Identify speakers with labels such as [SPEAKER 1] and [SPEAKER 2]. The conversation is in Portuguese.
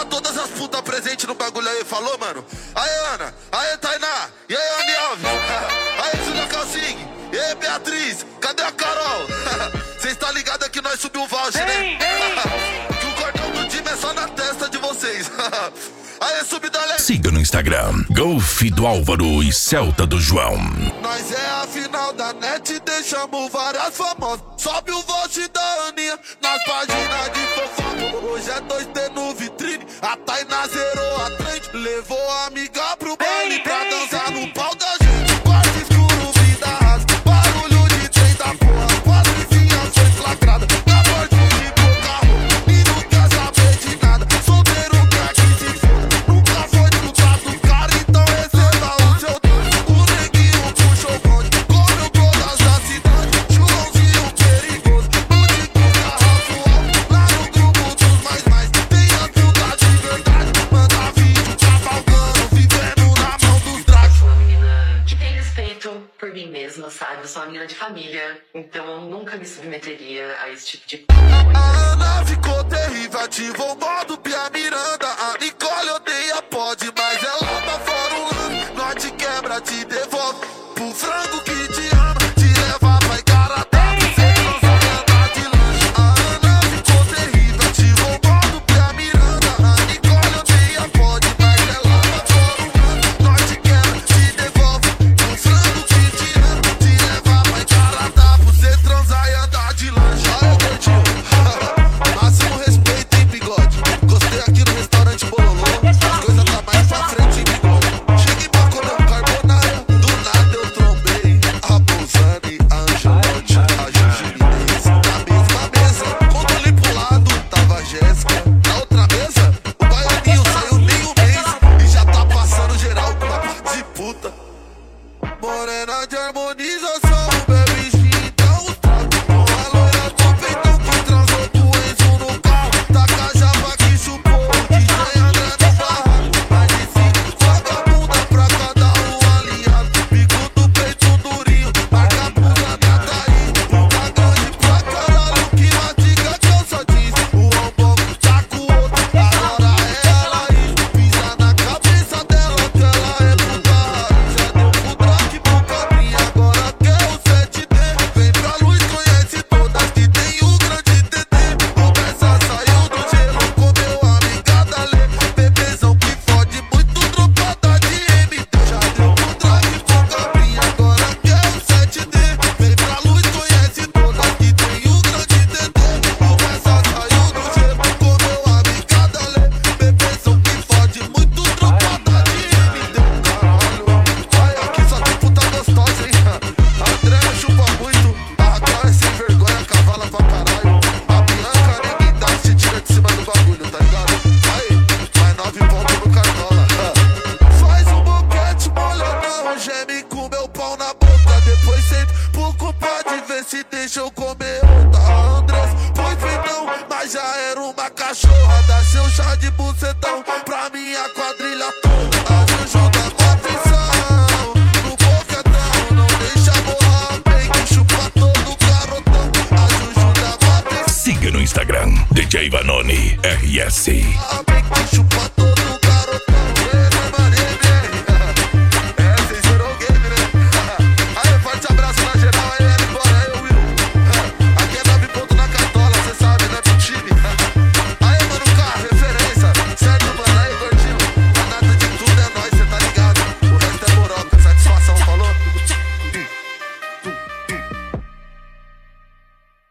[SPEAKER 1] pra todas as putas presentes no bagulho aí, falou, mano? Aí, Ana, aí, Tainá, e aí, Andy Alves, aí, Julia Calcing, e aí, Beatriz, cadê a Carol? Cês tá ligado que nós subiu o voucher, né? Que o cordão do time é só na testa de vocês. Aí, subida leve.
[SPEAKER 2] Siga no Instagram, Golfe do Álvaro e Celta do João.
[SPEAKER 1] Nós é a final da net, deixamos várias famosas. Sobe o voucher da Aninha nas páginas de fofoca. Hoje é 2T no vitrine, a Tainá zerou a trend. Levou a amiga pro baile pra dançar no pau da gente. Quarto escuro, vida rasa, barulho de trem da porra. Quase vizinhanças flagradas, na porta de boca roupa. E não quer saber de nada, solteiro quer que se foda. Nunca foi trocado cara, então receba o seu doce. O neguinho puxou o bonde, comeu todas as cidades. Joãozinho perigoso, no de garrafo alto. Lá no grupo dos mais, tem a puta de verdade. Manda vídeo cavalgando, vivendo na mão dos dragos.
[SPEAKER 3] Sou uma menina que tem respeito por mim mesma, sabe? Eu sou uma menina de família, então eu nunca me submeteria a esse tipo de coisa.
[SPEAKER 1] A Ana ficou terrível, ativou o modo Pia Miranda. A Nicole odeia pode, mas ela tá fora um lance. Nós te quebra, te devolve pro frango que te ama. Te leva pra Igarapé, cê transar e andar de lanche. A Ana ficou terrível, ativou o modo Pia Miranda. A Nicole odeia pode, mas ela tá fora um lance. Nós te quebra, te devolve pro frango que te ama. Te leva pra Igarapé, cê transar e andar de lanche. Aê, gordinho. Máximo respeito, hein, bigode. Gostei aqui no restaurante Bololô. As coisas tá mais pra frente, hein, bigode. Cheguei pra comer um carbonara. Do nada eu trombei a Bolzani, a Angelotti, a Gigi Menez. Na mesma mesa, quando eu olhei pro lado, tava a Jéssica. Na outra mesa, o baianinho saiu nem um mês e já tá passando geral com uma parte de puta. Morena de harmonização, bebe gin, dá um trago. A loira do peitão que transou com o Enzo no carro. Taca a java que chupou, DJ André no barraco. Mais de 5 vagabunda pra cada um alinhado. Bico do peito durinho, marca a bunda da Thaís. Puta grande pra caralho que mastiga que eu só disse. O ombro tá com o outro, agora é ela aí. Pisa na cabeça dela que ela é puta raiz. Já deu pro traque pro cabrinho, agora quer o 7D. Vem pra luz, conhece todas que tem o grande TT. Conversa saiu do gelo, comeu a amiga da Lê. Bebezão que fode muito, dropada de MT. Já deu pro traque pro cabrinho, agora quer o 7D. Vem pra luz, conhece todas que tem o grande TT. Conversa saiu do gelo, comeu a amiga da Lê. Bebezão que fode muito, dropada de MT. Caralho, vai aqui só tem puta gostosa, hein? A Andréa chupa muito, a Raquel é sem vergonha, cavala pra caralho. A Bianca ninguém dá, se tira de cima do bagulho, tá ligado? Aí, mais 9 pontos no cartola. Faz um boquete molhadão, geme com meu pau na boca. Depois sento pro culpa de ver se deixa eu comer outra. A Andressa foi feitão, mas já era uma cachorra. Dá seu chá de bucetão pra minha quadrilha toda. A Juju dá com atenção no boquetão, não deixa borrar bem que chupa todo garotão. A Juju dá com atenção.
[SPEAKER 2] Siga no Instagram, DJ Vanoni RS.
[SPEAKER 1] Bem que chupa todo